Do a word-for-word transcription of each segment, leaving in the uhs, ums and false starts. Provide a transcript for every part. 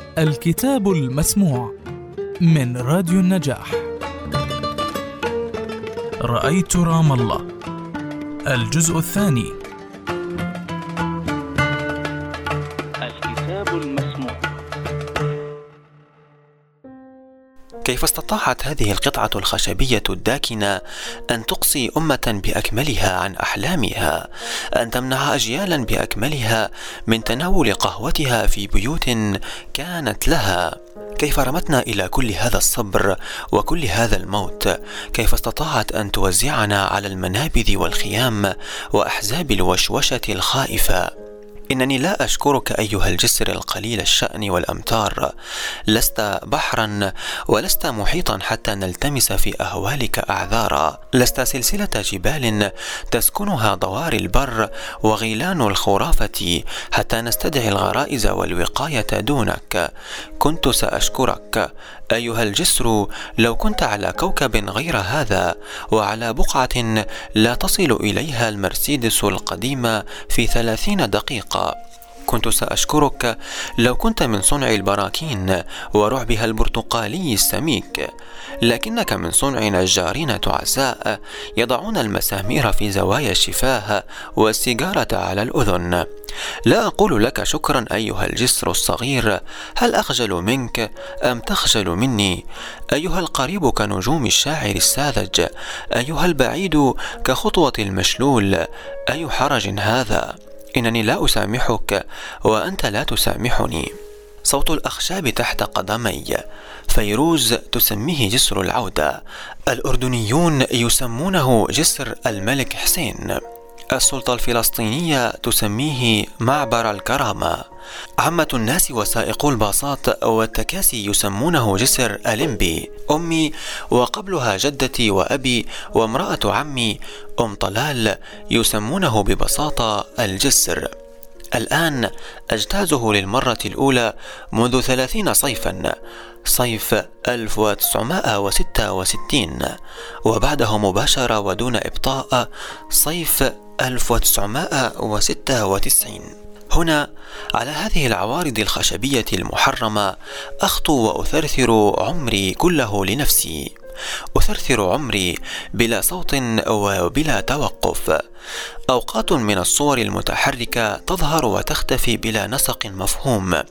الكتاب المسموع من راديو النجاح. رأيت رام الله، الجزء الثاني. الكتاب المسموع. كيف استطاعت هذه القطعة الخشبية الداكنة أن تقصي أمة بأكملها عن أحلامها، أن تمنع أجيالا بأكملها من تناول قهوتها في بيوت كانت لها؟ كيف رمتنا إلى كل هذا الصبر وكل هذا الموت؟ كيف استطاعت أن توزعنا على المنابذ والخيام وأحزاب الوشوشة الخائفة؟ إنني لا أشكرك أيها الجسر القليل الشأن والأمتار، لست بحرا ولست محيطا حتى نلتمس في أهوالك أعذارا، لست سلسلة جبال تسكنها ضوار البر وغيلان الخرافة حتى نستدعي الغرائز والوقاية دونك. كنت سأشكرك أيها الجسر لو كنت على كوكب غير هذا، وعلى بقعة لا تصل إليها المرسيدس القديمة في ثلاثين دقيقة. كنت سأشكرك لو كنت من صنع البراكين ورعبها البرتقالي السميك، لكنك من صنع نجارين تعساء يضعون المسامير في زوايا الشفاه والسيجارة على الأذن. لا أقول لك شكرا أيها الجسر الصغير، هل أخجل منك أم تخجل مني؟ أيها القريب كنجوم الشاعر الساذج، أيها البعيد كخطوة المشلول، أي حرج هذا؟ إنني لا أسامحك وأنت لا تسامحني. صوت الأخشاب تحت قدمي. فيروز تسميه جسر العودة، الأردنيون يسمونه جسر الملك حسين، السلطة الفلسطينية تسميه معبر الكرامة، عامة الناس وسائقو الباصات والتكاسي يسمونه جسر أليمبي، أمي وقبلها جدتي وأبي وامرأة عمي أم طلال يسمونه ببساطة الجسر. الآن أجتازه للمرة الأولى منذ ثلاثين صيفا، صيف ألف وتسعمائة وستة وستين، وبعده مباشرة ودون إبطاء صيف ألف وتسعمائة وستة وتسعين. هنا على هذه العوارض الخشبية المحرمة أخطو وأثرثر عمري كله لنفسي، أثرثر عمري بلا صوت وبلا توقف. أوقات من الصور المتحركة تظهر وتختفي بلا نسق مفهوم،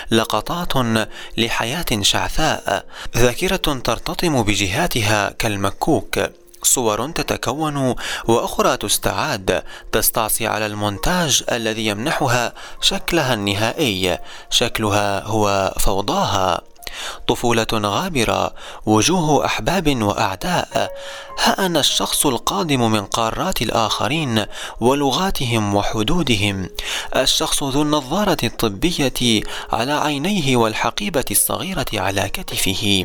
لقطات لحياة شعثاء، ذاكرة ترتطم بجهاتها كالمكوك، صور تتكون وأخرى تستعاد، تستعصي على المونتاج الذي يمنحها شكلها النهائي. شكلها هو فوضاها. طفولة غابرة، وجوه أحباب وأعداء، ها أنا الشخص القادم من قارات الآخرين ولغاتهم وحدودهم، الشخص ذو النظارة الطبية على عينيه والحقيبة الصغيرة على كتفه.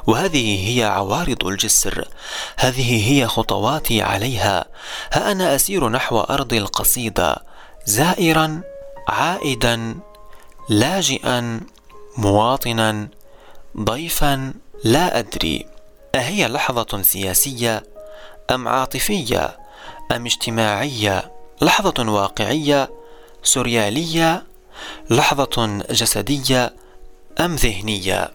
وهذه هي عوارض الجسر، هذه هي خطواتي عليها. ها أنا أسير نحو أرض القصيدة، زائرا، عائدا، لاجئا، مواطنا، ضيفا، لا أدري. أهي لحظة سياسية أم عاطفية أم اجتماعية؟ لحظة واقعية سوريالية؟ لحظة جسدية أم ذهنية؟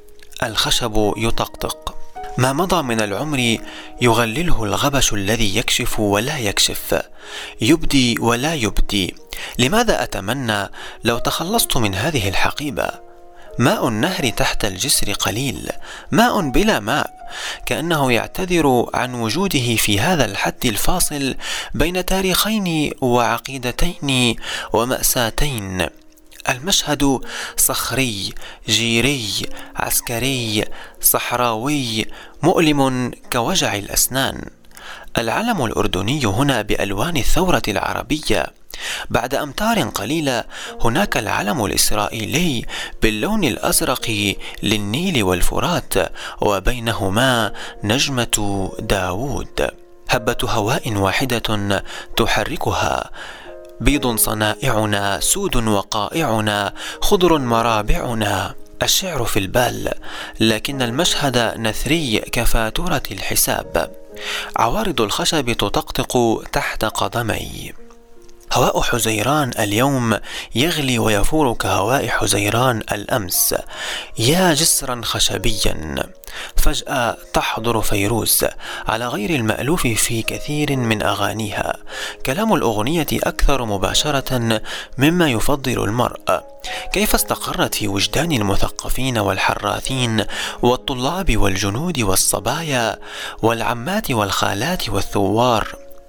الخشب يطقطق. ما مضى من العمر يغلله الغبش الذي يكشف ولا يكشف، يبدي ولا يبدي. لماذا أتمنى لو تخلصت من هذه الحقيبة؟ ماء النهر تحت الجسر قليل، ماء بلا ماء، كأنه يعتذر عن وجوده في هذا الحد الفاصل بين تاريخين وعقيدتين ومأساتين. المشهد صخري، جيري، عسكري، صحراوي، مؤلم كوجع الأسنان. العلم الأردني هنا بألوان الثورة العربية. بعد أمتار قليلة هناك العلم الإسرائيلي باللون الأزرق للنيل والفرات، وبينهما نجمة داوود. هبة هواء واحدة تحركها، بيض صنائعنا، سود وقائعنا، خضر مرابعنا. الشعر في البال، لكن المشهد نثري كفاتورة الحساب. عوارض الخشب تطقطق تحت قدمي. هواء حزيران اليوم يغلي ويفور كهواء حزيران الأمس. يا جسرا خشبيا. فجأة تحضر فيروز على غير المألوف في كثير من أغانيها. كلام الأغنية أكثر مباشرة مما يفضل المرء. كيف استقرت في وجدان المثقفين والحراثين والطلاب والجنود والصبايا والعمات والخالات والثوار؟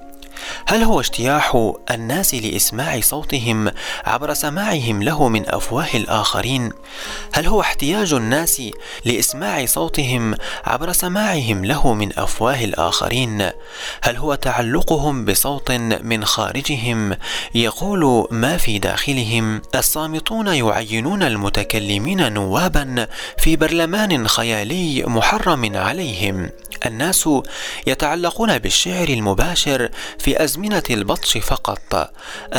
هل هو اجتياح الناس لإسماع صوتهم عبر سماعهم له من أفواه الآخرين؟ هل هو احتياج الناس لإسماع صوتهم عبر سماعهم له من أفواه الآخرين؟ هل هو تعلقهم بصوت من خارجهم يقول ما في داخلهم؟ الصامتون يعينون المتكلمين نوابا في برلمان خيالي محرم عليهم. الناس يتعلقون بالشعر المباشر في أزمنة البطش فقط،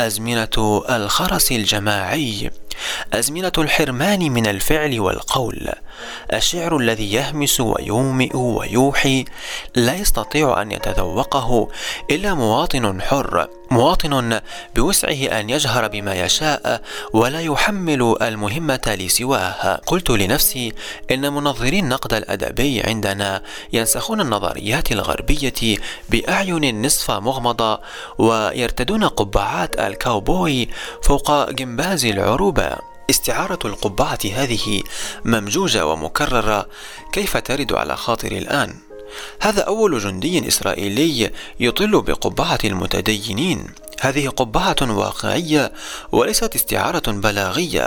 أزمنة الخرس الجماعي، أزمنة الحرمان من الفعل والقول. الشعر الذي يهمس ويومئ ويوحي لا يستطيع أن يتذوقه إلا مواطن حر، مواطن بوسعه أن يجهر بما يشاء ولا يحمل المهمة لسواه. قلت لنفسي إن منظري النقد الأدبي عندنا ينسخون النظريات الغربية بأعين نصف مغمضة ويرتدون قبعات الكاوبوي فوق جمباز العروبة. استعارة القبعة هذه ممجوجة ومكررة، كيف ترد على خاطري الآن؟ هذا أول جندي إسرائيلي يطل بقبعة المتدينين. هذه قبعة واقعية وليست استعارة بلاغية.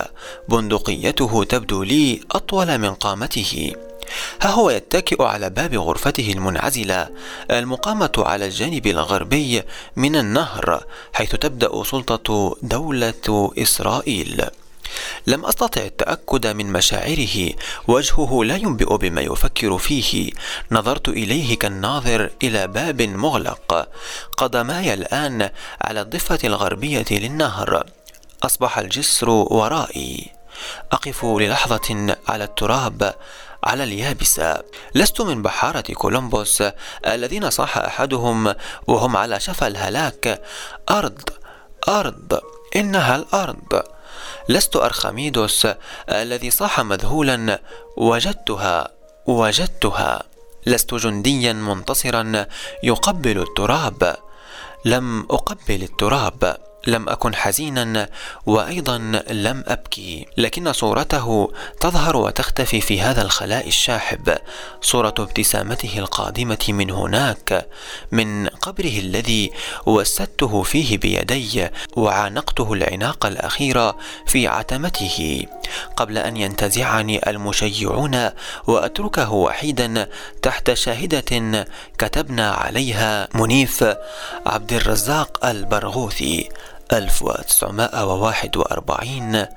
بندقيته تبدو لي أطول من قامته. ها هو يتكئ على باب غرفته المنعزلة المقامة على الجانب الغربي من النهر، حيث تبدأ سلطة دولة إسرائيل. لم أستطع التأكد من مشاعره، وجهه لا ينبئ بما يفكر فيه. نظرت إليه كالناظر إلى باب مغلق. قدماي الآن على الضفة الغربية للنهر. أصبح الجسر ورائي. أقف للحظة على التراب على اليابسة. لست من بحارة كولومبوس الذين صاح أحدهم وهم على شفا الهلاك: أرض أرض إنها الأرض. لست أرخميدوس الذي صاح مذهولا: وجدتها وجدتها. لست جنديا منتصرا يقبل التراب. لم أقبل التراب. لم أكن حزينا وأيضا لم أبكي، لكن صورته تظهر وتختفي في هذا الخلاء الشاحب. صورة ابتسامته القادمة من هناك، من قبره الذي وسدته فيه بيدي وعانقته العناق الأخير في عتمته قبل أن ينتزعني المشيعون وأتركه وحيدا تحت شاهدة كتبنا عليها منيف عبد الرزاق البرغوثي ألف وتسعمائة وواحد وأربعين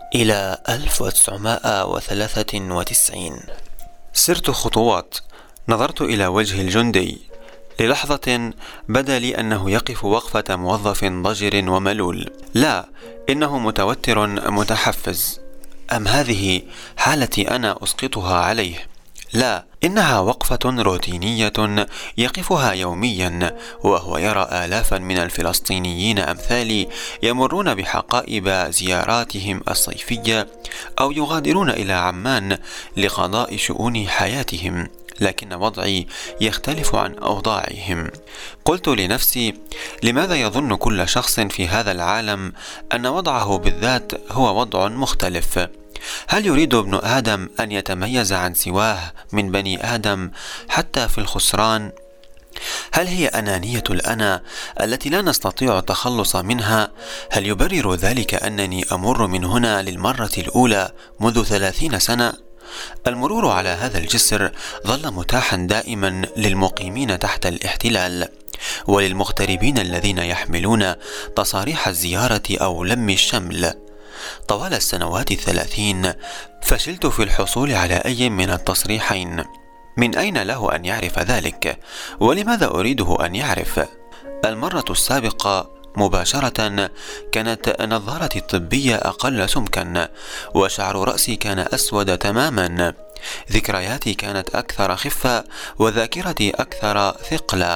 إلى ألف وتسعمائة وثلاثة وتسعين. سرت خطوات. نظرت إلى وجه الجندي. للحظة بدا لي أنه يقف وقفة موظف ضجر وملول. لا، إنه متوتر متحفز. أم هذه حالتي أنا أسقطها عليه؟ لا، إنها وقفة روتينية يقفها يوميا وهو يرى آلافا من الفلسطينيين أمثالي يمرون بحقائب زياراتهم الصيفية أو يغادرون إلى عمان لقضاء شؤون حياتهم، لكن وضعي يختلف عن أوضاعهم. قلت لنفسي: لماذا يظن كل شخص في هذا العالم أن وضعه بالذات هو وضع مختلف؟ هل يريد ابن آدم أن يتميز عن سواه من بني آدم حتى في الخسران؟ هل هي أنانية الأنا التي لا نستطيع التخلص منها؟ هل يبرر ذلك أنني أمر من هنا للمرة الأولى منذ ثلاثين سنة؟ المرور على هذا الجسر ظل متاحا دائما للمقيمين تحت الاحتلال وللمغتربين الذين يحملون تصاريح الزيارة أو لم الشمل. طوال السنوات الثلاثين فشلت في الحصول على أي من التصريحين. من أين له أن يعرف ذلك؟ ولماذا أريده أن يعرف؟ المرة السابقة مباشرة كانت نظارتي الطبية أقل سمكا، وشعر رأسي كان أسود تماما. ذكرياتي كانت أكثر خفة وذاكرتي أكثر ثقلا.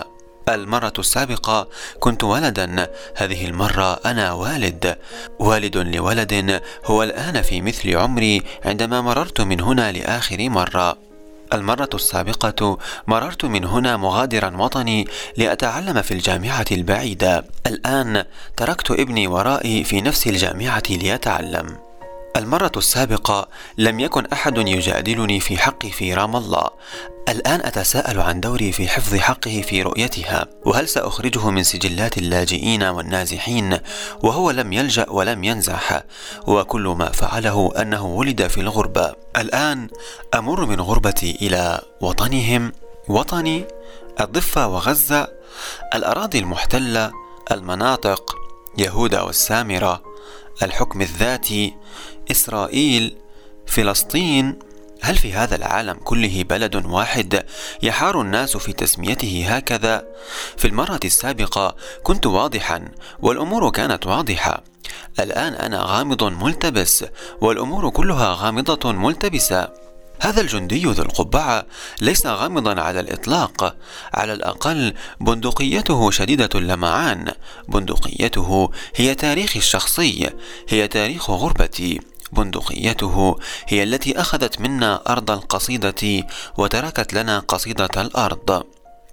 المرة السابقة كنت ولدا، هذه المرة أنا والد. والد لولد هو الآن في مثل عمري عندما مررت من هنا لآخر مرة. المرة السابقة مررت من هنا مغادرا وطني لأتعلم في الجامعة البعيدة. الآن تركت ابني ورائي في نفس الجامعة ليتعلم. المرة السابقة لم يكن أحد يجادلني في حقي في رام الله. الآن أتساءل عن دوري في حفظ حقه في رؤيتها، وهل سأخرجه من سجلات اللاجئين والنازحين وهو لم يلجأ ولم ينزح، وكل ما فعله أنه ولد في الغربة. الآن أمر من غربتي إلى وطنهم، وطني الضفة وغزة، الأراضي المحتلة، المناطق، يهودا والسامرة، الحكم الذاتي، إسرائيل، فلسطين. هل في هذا العالم كله بلد واحد يحار الناس في تسميته هكذا؟ في المرة السابقة كنت واضحا والأمور كانت واضحة. الآن أنا غامض ملتبس والأمور كلها غامضة ملتبسة. هذا الجندي ذو القبعة ليس غامضا على الإطلاق، على الأقل بندقيته شديدة اللمعان. بندقيته هي تاريخي الشخصي، هي تاريخ غربتي. بندقيته هي التي أخذت منا أرض القصيدة وتركت لنا قصيدة الأرض.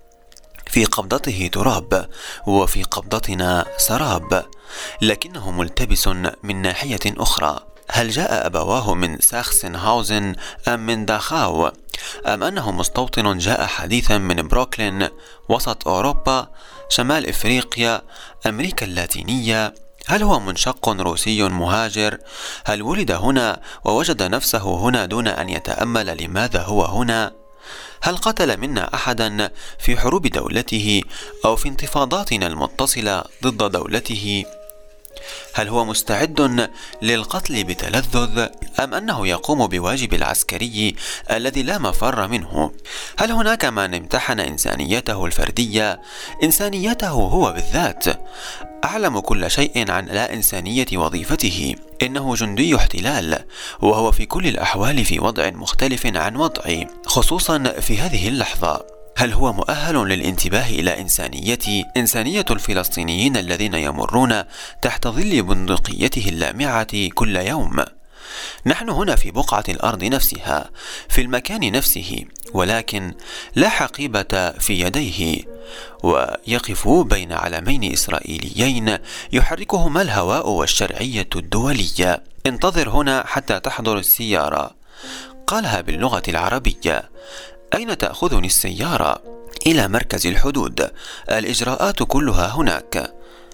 في قبضته تراب وفي قبضتنا سراب، لكنه ملتبس من ناحية أخرى. هل جاء أبواه من ساخسنهاوزن أم من داخاو، أم أنه مستوطن جاء حديثا من بروكلين، وسط أوروبا، شمال إفريقيا، أمريكا اللاتينية؟ هل هو منشق روسي مهاجر؟ هل ولد هنا ووجد نفسه هنا دون أن يتأمل لماذا هو هنا؟ هل قتل منا أحدا في حروب دولته أو في انتفاضاتنا المتصلة ضد دولته؟ هل هو مستعد للقتل بتلذذ أم أنه يقوم بواجب العسكري الذي لا مفر منه؟ هل هناك من امتحن إنسانيته الفردية، إنسانيته هو بالذات؟ أعلم كل شيء عن لا إنسانية وظيفته. إنه جندي احتلال، وهو في كل الأحوال في وضع مختلف عن وضعي، خصوصا في هذه اللحظة. هل هو مؤهل للانتباه إلى إنسانيتي، إنسانية الفلسطينيين الذين يمرون تحت ظل بندقيته اللامعة كل يوم؟ نحن هنا في بقعة الأرض نفسها، في المكان نفسه، ولكن لا حقيبة في يديه، ويقف بين علمين إسرائيليين يحركهما الهواء والشرعية الدولية. انتظر هنا حتى تحضر السيارة، قالها باللغة العربية. أين تأخذني السيارة؟ إلى مركز الحدود، الإجراءات كلها هناك.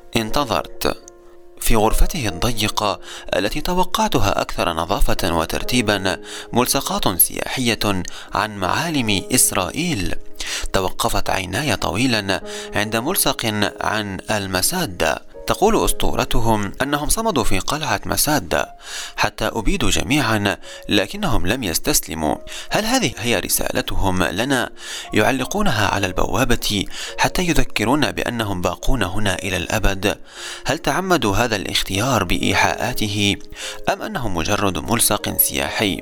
انتظرت. في غرفته الضيقة التي توقعتها أكثر نظافة وترتيبا، ملصقات سياحية عن معالم إسرائيل. توقفت عيناي طويلا عند ملصق عن المسادة. تقول أسطورتهم أنهم صمدوا في قلعة مسادة حتى أبيدوا جميعا، لكنهم لم يستسلموا. هل هذه هي رسالتهم لنا؟ يعلقونها على البوابة حتى يذكرونا بأنهم باقون هنا إلى الأبد. هل تعمدوا هذا الاختيار بإيحاءاته أم أنه مجرد ملصق سياحي؟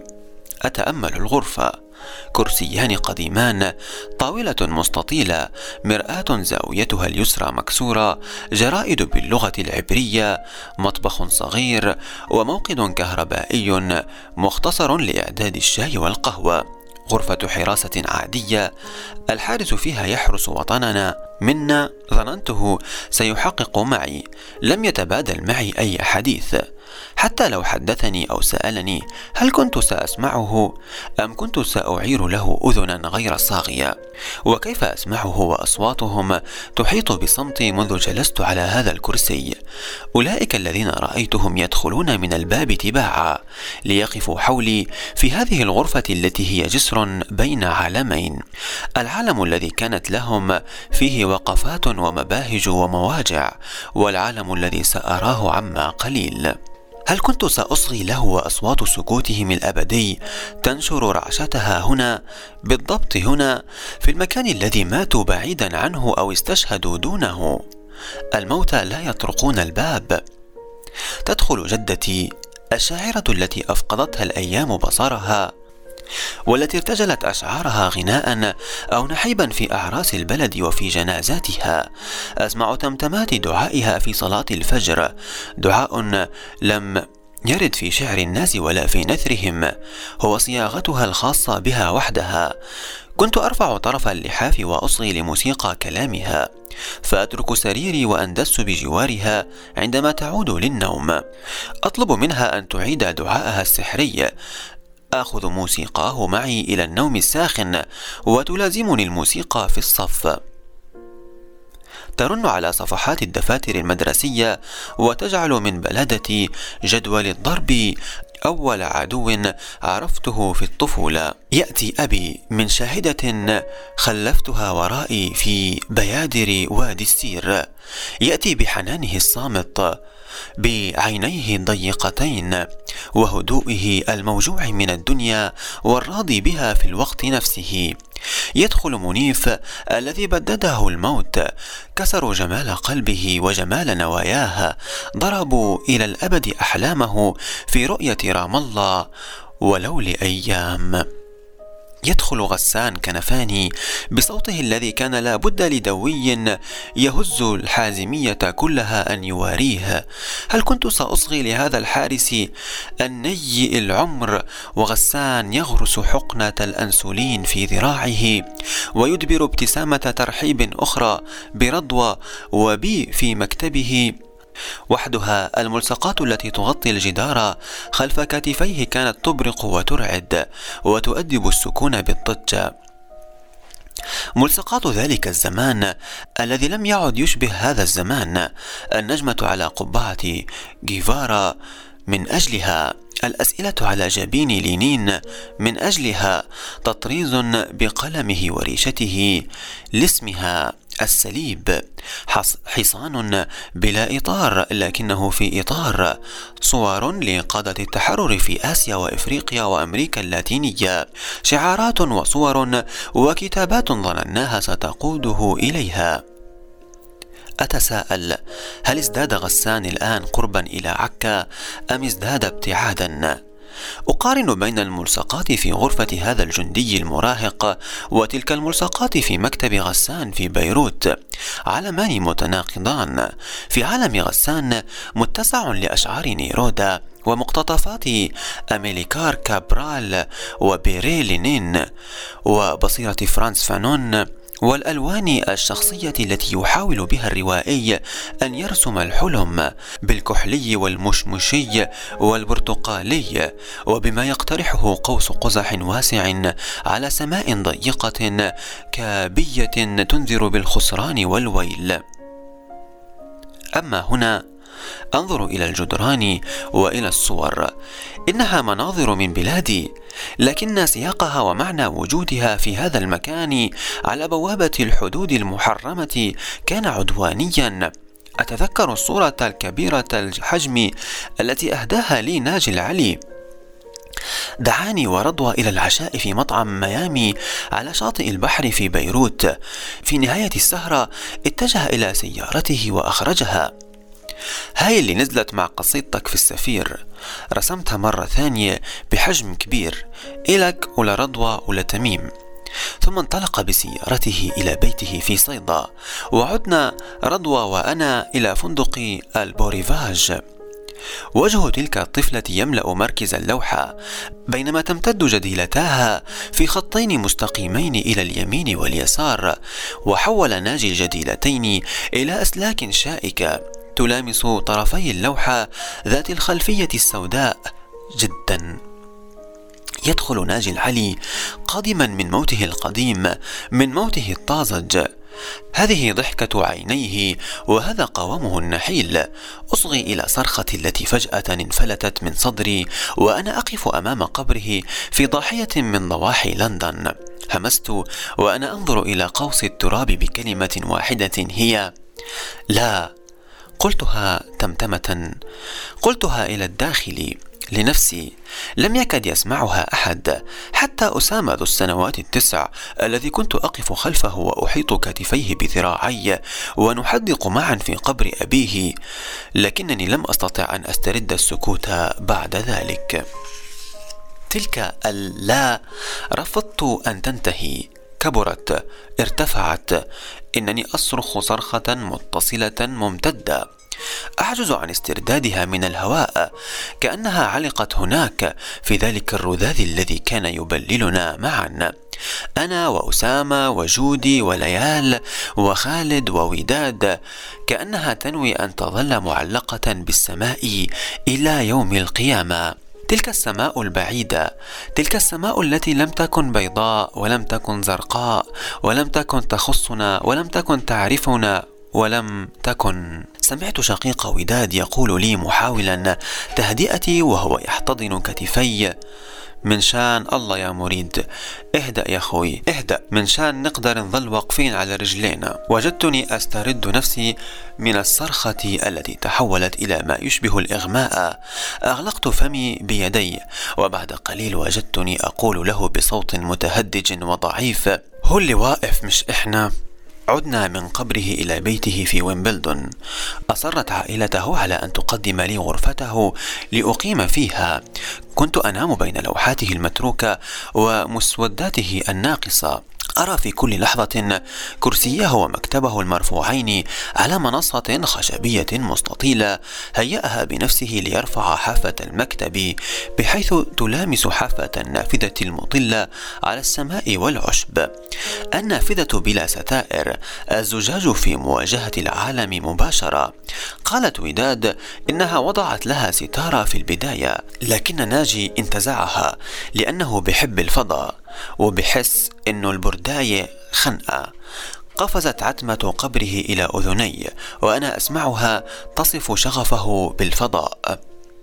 أتأمل الغرفة، كرسيان قديمان، طاولة مستطيلة، مرآة زاويتها اليسرى مكسورة، جرائد باللغة العبرية، مطبخ صغير، وموقد كهربائي مختصر لإعداد الشاي والقهوة. غرفة حراسة عادية، الحارس فيها يحرس وطننا منا. ظننته سيحقق معي، لم يتبادل معي أي حديث. حتى لو حدثني أو سألني هل كنت سأسمعه أم كنت سأعير له أذنا غير صاغية؟ وكيف أسمعه وأصواتهم تحيط بصمتي منذ جلست على هذا الكرسي؟ أولئك الذين رأيتهم يدخلون من الباب تباعا ليقفوا حولي في هذه الغرفة التي هي جسر بين عالمين، العالم الذي كانت لهم فيه وقفات ومباهج ومواجع، والعالم الذي سأراه عما قليل. هل كنت سأصغي له وأصوات سكوتهم الأبدي تنشر رعشتها هنا، بالضبط هنا، في المكان الذي ماتوا بعيدا عنه أو استشهدوا دونه؟ الموتى لا يطرقون الباب. تدخل جدتي الشاعرة التي أفقدتها الأيام بصرها، والتي ارتجلت أشعارها غناء أو نحيبا في أعراس البلد وفي جنازاتها. أسمع تمتمات دعائها في صلاة الفجر، دعاء لم يرد في شعر الناس ولا في نثرهم، هو صياغتها الخاصة بها وحدها. كنت أرفع طرف اللحاف وأصغي لموسيقى كلامها، فأترك سريري وأندس بجوارها عندما تعود للنوم. أطلب منها أن تعيد دعاءها السحري، آخذ موسيقاه معي إلى النوم الساخن، وتلازمني الموسيقى في الصف. ترن على صفحات الدفاتر المدرسية وتجعل من بلدتي جدول الضرب أول عدو عرفته في الطفولة. يأتي أبي من شاهدة خلفتها ورائي في بيادر وادي السير، يأتي بحنانه الصامت، بعينيه الضيقتين وهدوئه الموجوع من الدنيا والراضي بها في الوقت نفسه. يدخل منيف الذي بدده الموت، كسروا جمال قلبه وجمال نواياه، ضربوا إلى الأبد أحلامه في رؤية رام الله ولو لأيام. يدخل غسان كنفاني بصوته الذي كان لا بد لدوي يهز الحازمية كلها أن يواريه. هل كنت سأصغي لهذا الحارس النيء العمر وغسان يغرس حقنة الأنسولين في ذراعه ويدبر ابتسامة ترحيب أخرى برضوى وبي في مكتبه وحدها؟ الملصقات التي تغطي الجدار خلف كتفيه كانت تبرق وترعد وتؤدب السكون بالضجة. ملصقات ذلك الزمان الذي لم يعد يشبه هذا الزمان، النجمة على قبعة جيفارا من أجلها، الأسئلة على جبين لينين من أجلها، تطريز بقلمه وريشته لاسمها، السليب، حصان بلا إطار لكنه في إطار، صور لقادة التحرر في آسيا وإفريقيا وأمريكا اللاتينية، شعارات وصور وكتابات ظنناها ستقوده إليها. أتساءل، هل ازداد غسان الآن قربا إلى عكا أم ازداد ابتعادا؟ أقارن بين الملصقات في غرفة هذا الجندي المراهق وتلك الملصقات في مكتب غسان في بيروت، عالمان متناقضان. في عالم غسان متسع لأشعار نيرودا ومقتطفات أميليكار كابرال وبيري لينين وبصيرة فرانس فانون والألوان الشخصية التي يحاول بها الروائي أن يرسم الحلم بالكحلي والمشمشي والبرتقالي، وبما يقترحه قوس قزح واسع على سماء ضيقة كابية تنذر بالخسران والويل. أما هنا أنظر إلى الجدران وإلى الصور، إنها مناظر من بلادي، لكن سياقها ومعنى وجودها في هذا المكان على بوابة الحدود المحرمة كان عدوانيا. أتذكر الصورة الكبيرة الحجم التي أهداها لي ناجي العلي، دعاني ورضوى إلى العشاء في مطعم ميامي على شاطئ البحر في بيروت. في نهاية السهرة اتجه إلى سيارته وأخرجها. هاي اللي نزلت مع قصيدتك في السفير، رسمتها مرة ثانية بحجم كبير إلك ولرضوى ولتميم. ثم انطلق بسيارته إلى بيته في صيدا، وعدنا رضوى وأنا إلى فندق البوريفاج. وجه تلك الطفلة يملأ مركز اللوحة، بينما تمتد جديلتاها في خطين مستقيمين إلى اليمين واليسار، وحول ناجي الجديلتين إلى أسلاك شائكة تلامس طرفي اللوحة ذات الخلفية السوداء جدا. يدخل ناجي العلي قادما من موته القديم، من موته الطازج. هذه ضحكة عينيه وهذا قوامه النحيل. أصغي إلى صرخة التي فجأة انفلتت من صدري وأنا أقف أمام قبره في ضاحية من ضواحي لندن. همست وأنا أنظر إلى قوس التراب بكلمة واحدة هي لا. قلتها تمتمة، قلتها إلى الداخل لنفسي، لم يكد يسمعها أحد، حتى أسامة ذو السنوات التسع الذي كنت أقف خلفه وأحيط كتفيه بذراعي ونحدق معا في قبر أبيه، لكنني لم أستطع أن أسترد السكوت بعد ذلك. تلك اللا رفضت أن تنتهي، كبرت، ارتفعت، إنني أصرخ صرخة متصلة ممتدة، أعجز عن استردادها من الهواء، كأنها علقت هناك في ذلك الرذاذ الذي كان يبللنا معا، أنا وأسامة وجودي وليال وخالد ووداد، كأنها تنوي أن تظل معلقة بالسماء إلى يوم القيامة. تلك السماء البعيدة، تلك السماء التي لم تكن بيضاء ولم تكن زرقاء ولم تكن تخصنا ولم تكن تعرفنا ولم تكن. سمعت شقيق وداد يقول لي محاولا تهدئتي وهو يحتضن كتفي: من شان الله يا مريد، اهدأ يا خوي، اهدأ، من شان نقدر نظل واقفين على رجلينا. وجدتني أسترد نفسي من الصرخة التي تحولت إلى ما يشبه الإغماء. أغلقت فمي بيدي، وبعد قليل وجدتني أقول له بصوت متهدج وضعيف: هو اللي واقف مش إحنا. عدنا من قبره إلى بيته في ويمبلدون. أصرت عائلته على أن تقدم لي غرفته لأقيم فيها. كنت أنام بين لوحاته المتروكة ومسوداته الناقصة، أرى في كل لحظة كرسيه ومكتبه المرفوعين على منصة خشبية مستطيلة هيأها بنفسه ليرفع حافة المكتب بحيث تلامس حافة النافذة المطلة على السماء والعشب. النافذة بلا ستائر، الزجاج في مواجهة العالم مباشرة. قالت وداد إنها وضعت لها ستارة في البداية، لكن ناجي انتزعها لأنه بحب الفضاء وبحس إنه البرداية خنقة. قفزت عتمة قبره إلى أذني وأنا أسمعها تصف شغفه بالفضاء.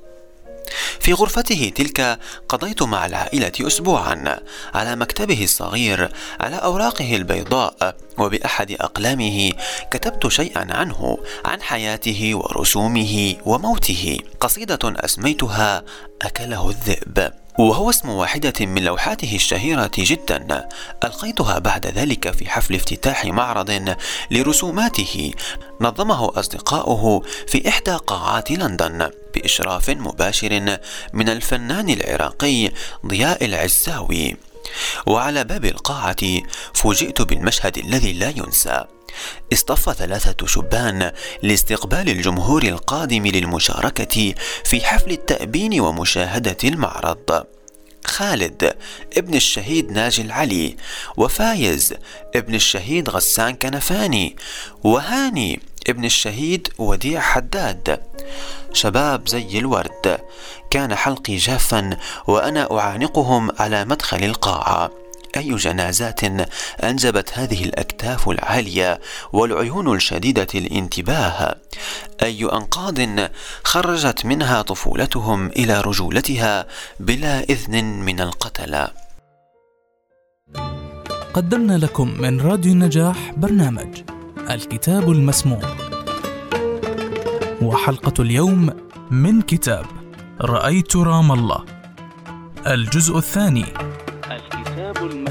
في غرفته تلك قضيت مع العائلة أسبوعا على مكتبه الصغير على أوراقه البيضاء، وبأحد أقلامه كتبت شيئا عنه، عن حياته ورسومه وموته، قصيدة أسميتها أكله الذئب، وهو اسم واحدة من لوحاته الشهيرة جدا. ألقيتها بعد ذلك في حفل افتتاح معرض لرسوماته نظمه أصدقاؤه في إحدى قاعات لندن بإشراف مباشر من الفنان العراقي ضياء العزاوي. وعلى باب القاعة فوجئت بالمشهد الذي لا ينسى. اصطف ثلاثة شبان لاستقبال الجمهور القادم للمشاركة في حفل التأبين ومشاهدة المعرض: خالد ابن الشهيد ناجي العلي، وفايز ابن الشهيد غسان كنفاني، وهاني ابن الشهيد وديع حداد. شباب زي الورد. كان حلقي جافا وأنا أعانقهم على مدخل القاعة. أي جنازات أنجبت هذه الأكتاف العالية والعيون الشديدة الانتباه، أي أنقاض خرجت منها طفولتهم إلى رجولتها بلا إذن من القتلة. قدمنا لكم من راديو النجاح برنامج الكتاب المسموع، وحلقة اليوم من كتاب رأيت رام الله، الجزء الثاني. الكتاب المسموع.